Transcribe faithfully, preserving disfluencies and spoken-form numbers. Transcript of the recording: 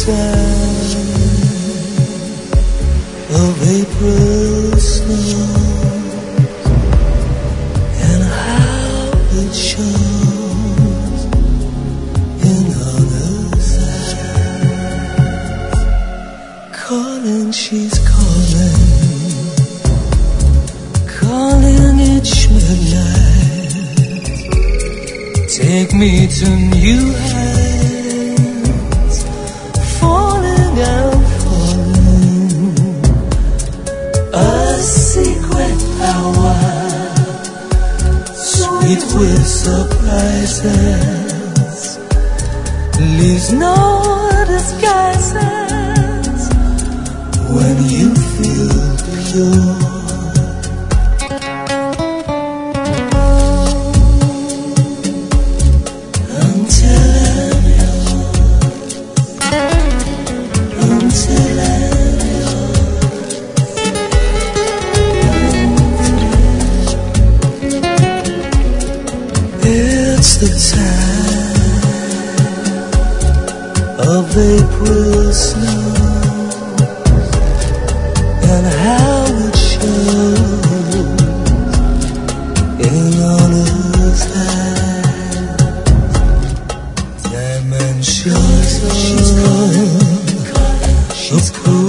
time of April snow, and how it shows in others' eyes. Calling, she's calling, calling each midnight. Take me to new heights, falling and falling. A secret power, sweet with surprises, leaves no disguises when you feel pure. It's the time of April snow, and how it shows in honest eyes. Dimensions, she's calling, she's calling.